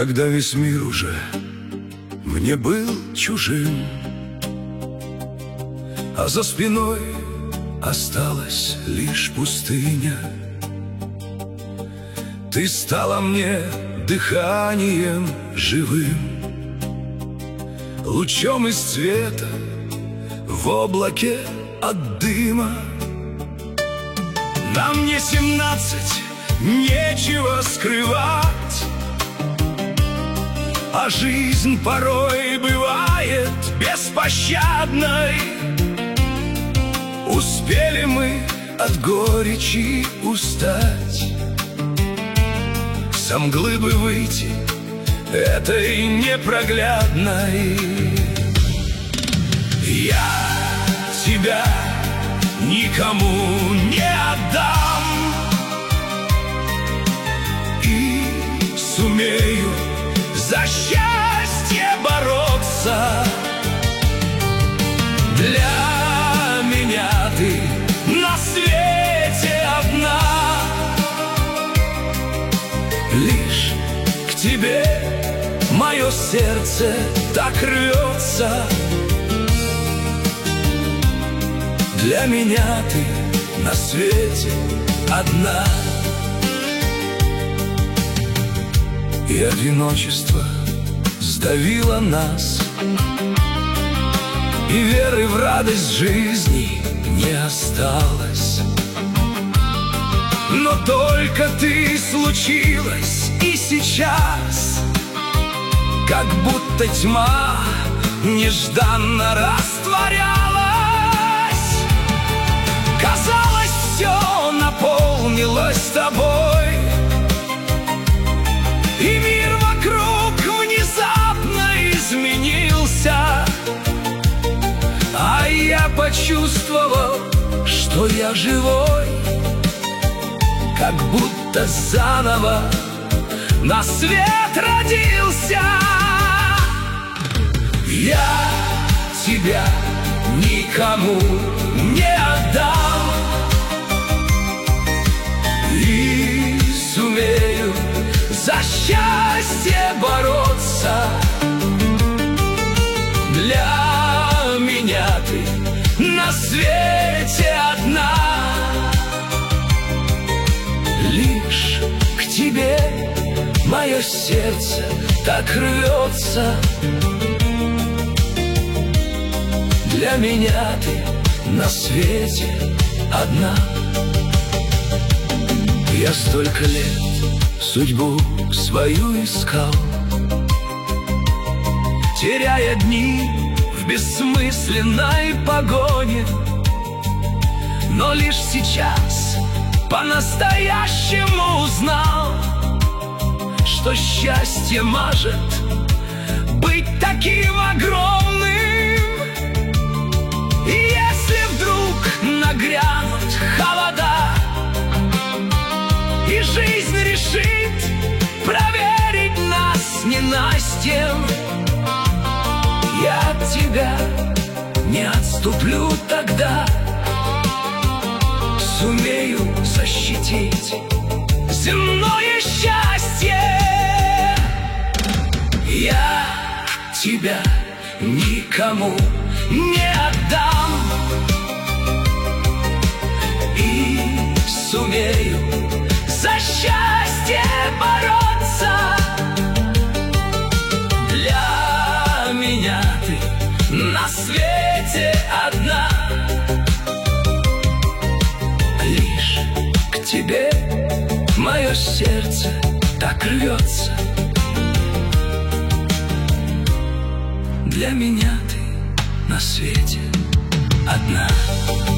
Когда весь мир уже мне был чужим, а за спиной осталась лишь пустыня, ты стала мне дыханием живым, лучом из цвета в облаке от дыма. Нам не 17, нечего скрывать, а жизнь порой бывает беспощадной. Успели мы от горечи устать, со мглы бы выйти этой непроглядной. Я тебя никому не отдам и сумею за счастье бороться. Для меня ты на свете одна, лишь к тебе мое сердце так рвется. Для меня ты на свете одна, и одиночество сдавило нас, и веры в радость жизни не осталось. Но только ты случилась, и сейчас, как будто тьма нежданно растворялась. Казалось, все наполнилось тобой, и мир вокруг внезапно изменился. А я почувствовал, что я живой, как будто заново на свет родился. Я тебя никому не отдам и сумею за счастье бороться. Для меня ты на свете одна, лишь к тебе мое сердце так рвется. Для меня ты на свете одна. Я столько лет судьбу свою искал, теряя дни в бессмысленной погоне. Но лишь сейчас по-настоящему узнал, что счастье может быть таким огромным. И если вдруг нагрянут холода, и жизнь решит проверить нас ненастьем, я от тебя не отступлю тогда, сумею защитить земное счастье. Я тебя никому не отдам и сумею за счастье бороться. Для меня ты на свете одна, лишь к тебе мое сердце так рвется. Для меня ты на свете одна.